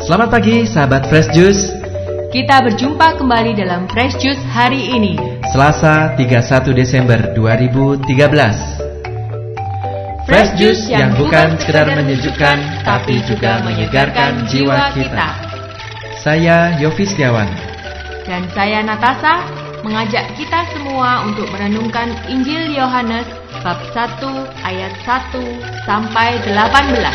Selamat pagi sahabat Fresh Juice. Kita berjumpa kembali dalam Fresh Juice hari ini, Selasa 31 Desember 2013. Fresh Juice yang bukan sekedar menyejukkan, tapi juga menyegarkan jiwa kita. Saya Yofi Setiawan. Dan saya Natasha, mengajak kita semua untuk merenungkan Injil Yohanes bab 1 ayat 1 sampai 18.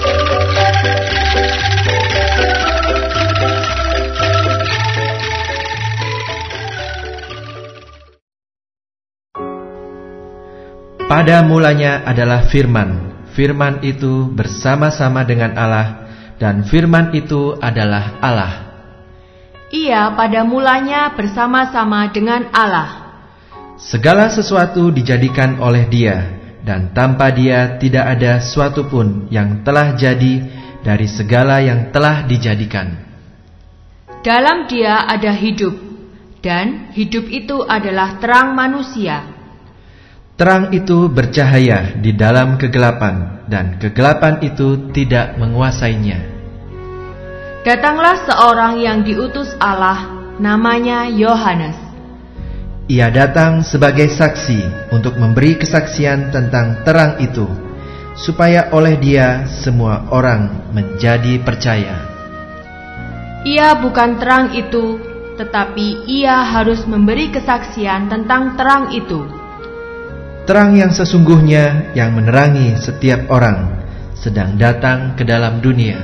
Pada mulanya adalah Firman. Firman itu bersama-sama dengan Allah, dan Firman itu adalah Allah. Ia pada mulanya bersama-sama dengan Allah. Segala sesuatu dijadikan oleh Dia, dan tanpa Dia tidak ada suatu pun yang telah jadi dari segala yang telah dijadikan. Dalam Dia ada hidup, dan hidup itu adalah terang manusia. Terang itu bercahaya di dalam kegelapan, dan kegelapan itu tidak menguasainya. Datanglah seorang yang diutus Allah, namanya Yohanes. Ia datang sebagai saksi untuk memberi kesaksian tentang terang itu, supaya oleh Dia semua orang menjadi percaya. Ia bukan terang itu, tetapi ia harus memberi kesaksian tentang terang itu. Terang yang sesungguhnya yang menerangi setiap orang sedang datang ke dalam dunia.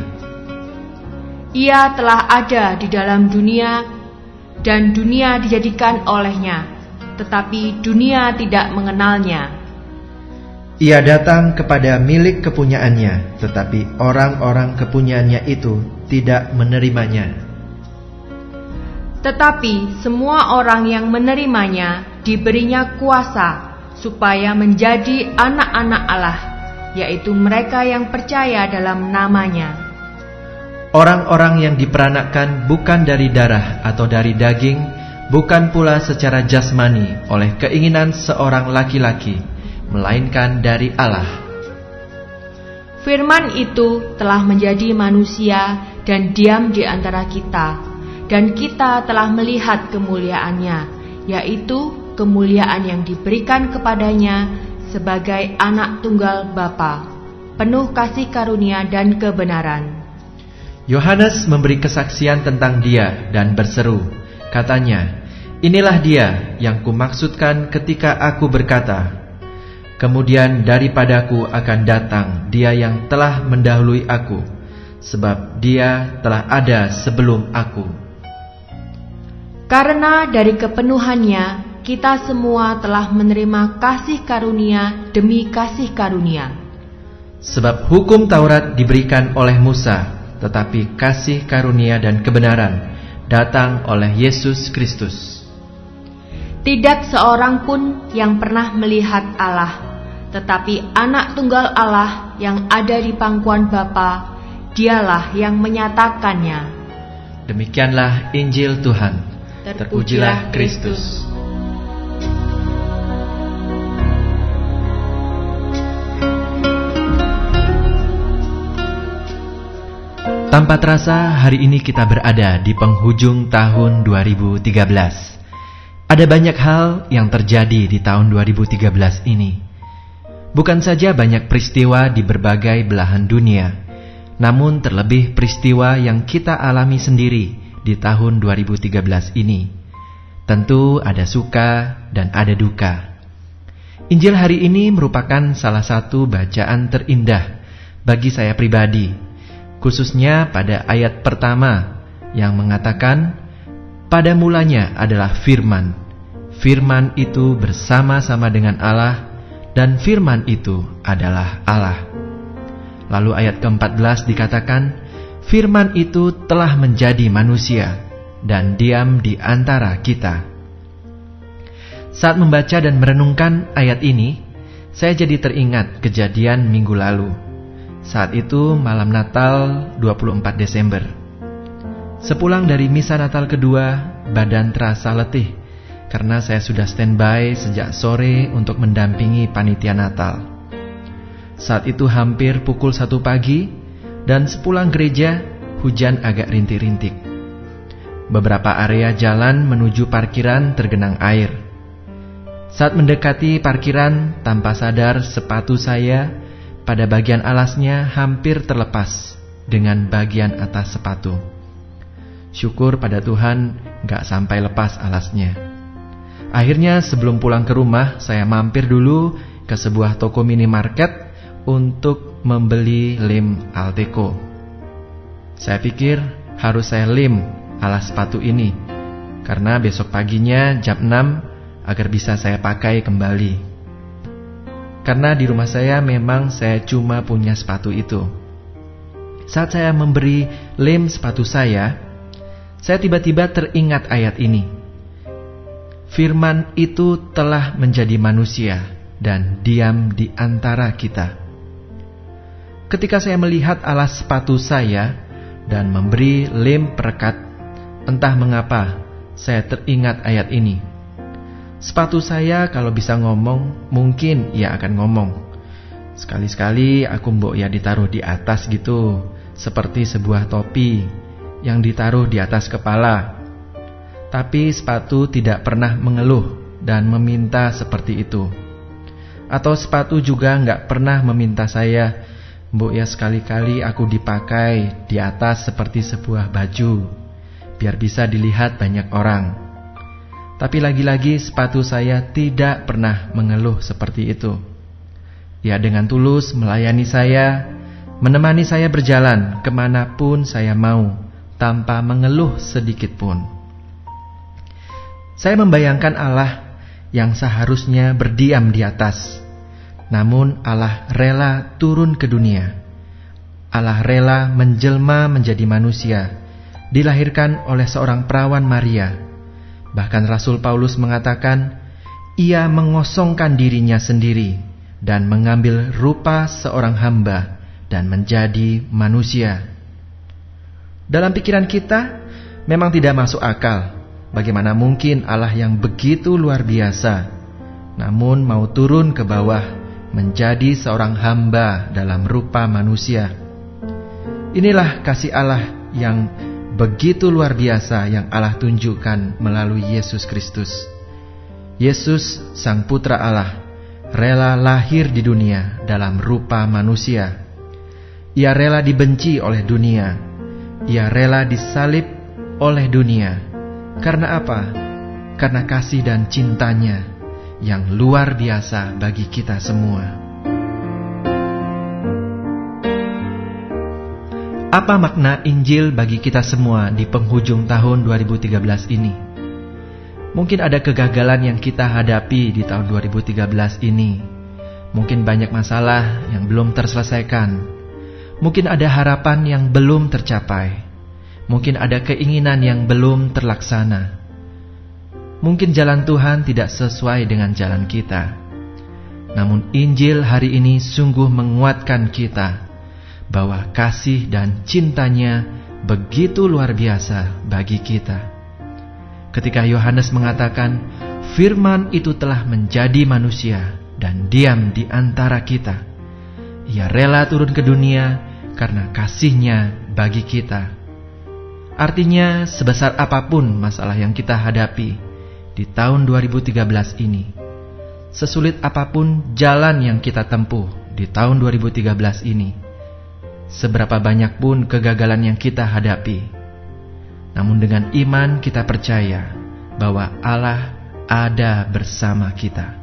Ia telah ada di dalam dunia, dan dunia dijadikan olehnya, tetapi dunia tidak mengenalnya. Ia datang kepada milik kepunyaannya, tetapi orang-orang kepunyaannya itu tidak menerimanya. Tetapi semua orang yang menerimanya diberinya kuasa supaya menjadi anak-anak Allah, yaitu mereka yang percaya dalam namanya. Orang-orang yang diperanakkan bukan dari darah atau dari daging, bukan pula secara jasmani oleh keinginan seorang laki-laki, melainkan dari Allah. Firman itu telah menjadi manusia dan diam di antara kita, dan kita telah melihat kemuliaannya, yaitu kemuliaan yang diberikan kepadanya sebagai anak tunggal Bapa, penuh kasih karunia dan kebenaran. Yohanes memberi kesaksian tentang Dia dan berseru, katanya, "Inilah Dia yang kumaksudkan ketika aku berkata, kemudian daripadaku akan datang Dia yang telah mendahului aku, sebab Dia telah ada sebelum aku." Karena dari kepenuhannya kita semua telah menerima kasih karunia demi kasih karunia. Sebab hukum Taurat diberikan oleh Musa, tetapi kasih karunia dan kebenaran datang oleh Yesus Kristus. Tidak seorang pun yang pernah melihat Allah, tetapi anak tunggal Allah yang ada di pangkuan Bapa, Dialah yang menyatakannya. Demikianlah Injil Tuhan. Terpujilah Kristus. Tanpa terasa, hari ini kita berada di penghujung tahun 2013. Ada banyak hal yang terjadi di tahun 2013 ini. Bukan saja banyak peristiwa di berbagai belahan dunia, namun terlebih peristiwa yang kita alami sendiri di tahun 2013 ini. Tentu ada suka dan ada duka. Injil hari ini merupakan salah satu bacaan terindah bagi saya pribadi, khususnya pada ayat pertama yang mengatakan, pada mulanya adalah Firman. Firman itu bersama-sama dengan Allah, dan Firman itu adalah Allah. Lalu ayat ke-14 dikatakan, Firman itu telah menjadi manusia dan diam di antara kita. Saat membaca dan merenungkan ayat ini, saya jadi teringat kejadian minggu lalu. Saat itu malam Natal 24 Desember. Sepulang dari misa Natal kedua, badan terasa letih karena saya sudah standby sejak sore untuk mendampingi panitia Natal. Saat itu hampir pukul 1 pagi, dan sepulang gereja, hujan agak rintik-rintik. Beberapa area jalan menuju parkiran tergenang air. Saat mendekati parkiran, tanpa sadar sepatu saya pada bagian alasnya hampir terlepas dengan bagian atas sepatu. Syukur pada Tuhan gak sampai lepas alasnya. Akhirnya sebelum pulang ke rumah, saya mampir dulu ke sebuah toko minimarket untuk membeli lem Alteco. Saya pikir harus saya lem alas sepatu ini, karena besok paginya jam 6 agar bisa saya pakai kembali. Karena di rumah saya memang saya cuma punya sepatu itu. Saat saya memberi lem sepatu saya tiba-tiba teringat ayat ini. Firman itu telah menjadi manusia dan diam di antara kita. Ketika saya melihat alas sepatu saya dan memberi lem perekat, entah mengapa saya teringat ayat ini. Sepatu saya kalau bisa ngomong, mungkin ia akan ngomong. Sekali-sekali aku mbok ya ditaruh di atas gitu, seperti sebuah topi yang ditaruh di atas kepala. Tapi sepatu tidak pernah mengeluh dan meminta seperti itu. Atau sepatu juga gak pernah meminta saya, mbok ya sekali-kali aku dipakai di atas seperti sebuah baju, biar bisa dilihat banyak orang. Tapi lagi-lagi sepatu saya tidak pernah mengeluh seperti itu. Ia dengan tulus melayani saya, menemani saya berjalan kemanapun saya mau, tanpa mengeluh sedikit pun. Saya membayangkan Allah yang seharusnya berdiam di atas, namun Allah rela turun ke dunia. Allah rela menjelma menjadi manusia, dilahirkan oleh seorang perawan Maria. Bahkan Rasul Paulus mengatakan, ia mengosongkan dirinya sendiri dan mengambil rupa seorang hamba dan menjadi manusia. Dalam pikiran kita, memang tidak masuk akal. Bagaimana mungkin Allah yang begitu luar biasa, namun mau turun ke bawah menjadi seorang hamba dalam rupa manusia. Inilah kasih Allah yang begitu luar biasa yang Allah tunjukkan melalui Yesus Kristus. Yesus, Sang Putra Allah, rela lahir di dunia dalam rupa manusia. Ia rela dibenci oleh dunia. Ia rela disalib oleh dunia. Karena apa? Karena kasih dan cintanya yang luar biasa bagi kita semua. Apa makna Injil bagi kita semua di penghujung tahun 2013 ini? Mungkin ada kegagalan yang kita hadapi di tahun 2013 ini. Mungkin banyak masalah yang belum terselesaikan. Mungkin ada harapan yang belum tercapai. Mungkin ada keinginan yang belum terlaksana. Mungkin jalan Tuhan tidak sesuai dengan jalan kita. Namun Injil hari ini sungguh menguatkan kita bahwa kasih dan cintanya begitu luar biasa bagi kita. Ketika Yohanes mengatakan, firman itu telah menjadi manusia dan diam di antara kita. Ia rela turun ke dunia karena kasihnya bagi kita. Artinya, sebesar apapun masalah yang kita hadapi di tahun 2013 ini, sesulit apapun jalan yang kita tempuh di tahun 2013 ini, seberapa banyak pun kegagalan yang kita hadapi, namun dengan iman kita percaya bahwa Allah ada bersama kita.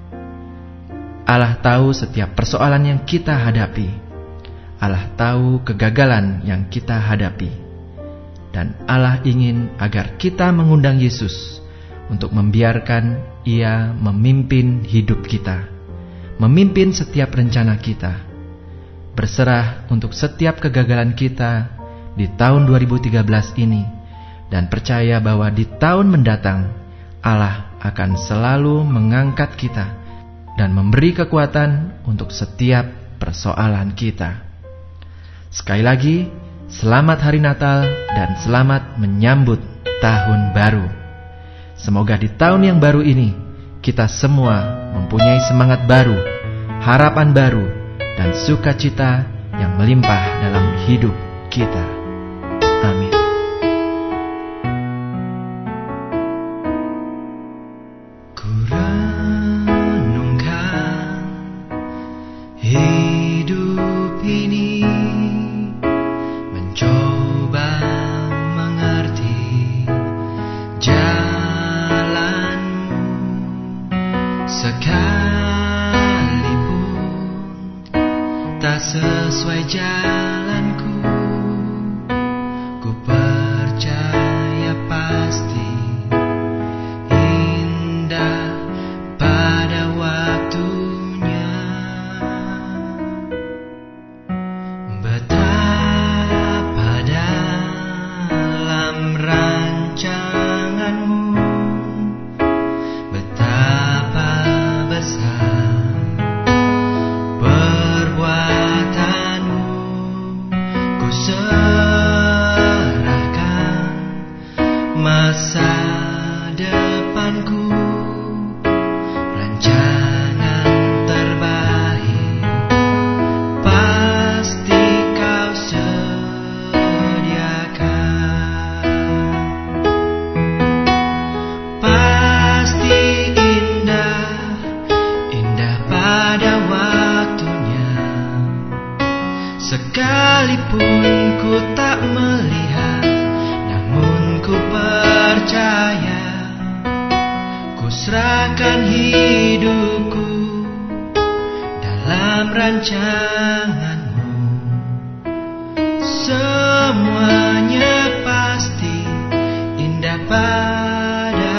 Allah tahu setiap persoalan yang kita hadapi. Allah tahu kegagalan yang kita hadapi. Dan Allah ingin agar kita mengundang Yesus untuk membiarkan Ia memimpin hidup kita, memimpin setiap rencana kita. Berserah untuk setiap kegagalan kita di tahun 2013 ini, dan percaya bahwa di tahun mendatang Allah akan selalu mengangkat kita dan memberi kekuatan untuk setiap persoalan kita. Sekali lagi, selamat Hari Natal dan selamat menyambut Tahun Baru. Semoga di tahun yang baru ini kita semua mempunyai semangat baru, harapan baru, dan sukacita yang melimpah dalam hidup kita. sesuai jalanku. Ku percaya pasti indah pada waktunya. Betapa dalam rancanganmu, betapa besar perbuatanmu. Ku serahkan masa depanku, rancangan terbaik pasti kau sediakan. Pasti indah, indah pada waktunya. Sekalipun ku tak melihat, namun ku percaya. Ku serahkan hidupku dalam rancanganmu. Semuanya pasti indah pada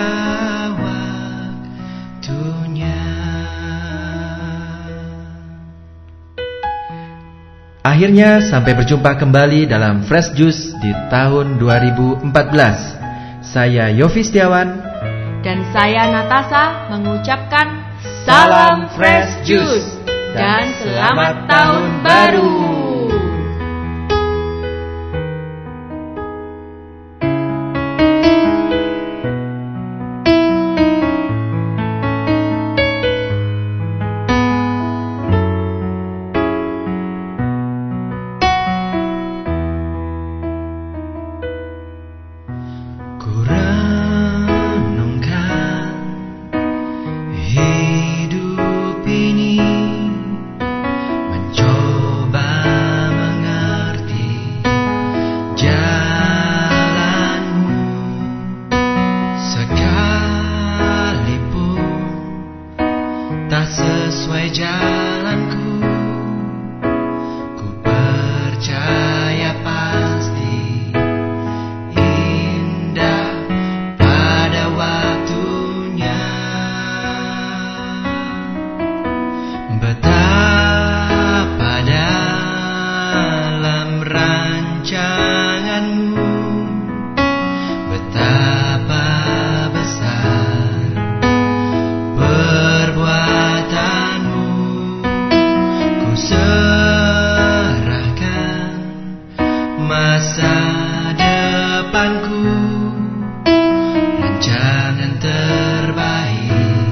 waktunya. Akhirnya sampai berjumpa kembali dalam Fresh Juice di tahun 2014. Saya Yofi Setiawan Dan saya Natasha mengucapkan salam Fresh Juice dan selamat tahun baru. Ku renungkan hidup ini, mencoba mengerti jalanmu. Sekalipun tak sesuai jalanku, ku percaya pasti indah pada waktunya. Betapa dalam rancanganmu, betapa besar perbuatanmu. Ku serahkan masa depanku, rancangan terbaik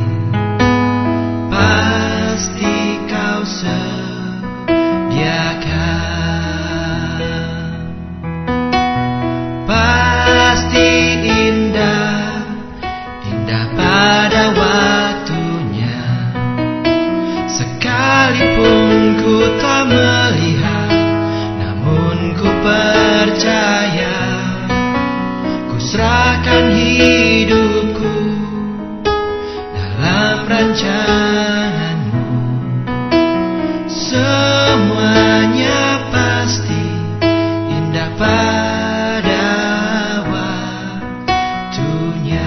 pasti kau sediakan. Pasti indah, indah pada waktunya. Sekalipun ku tak melihat, namun ku percaya. Ku serahkan hidupku dalam rancanganmu. Semuanya pasti indah pada waktunya.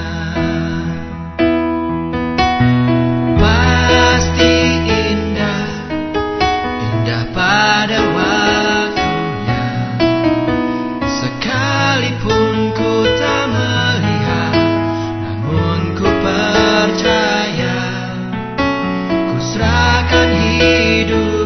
Pasti indah, indah pada waktunya. Sekalipun ku tak melihat, namun ku percaya. Ku serahkan hidup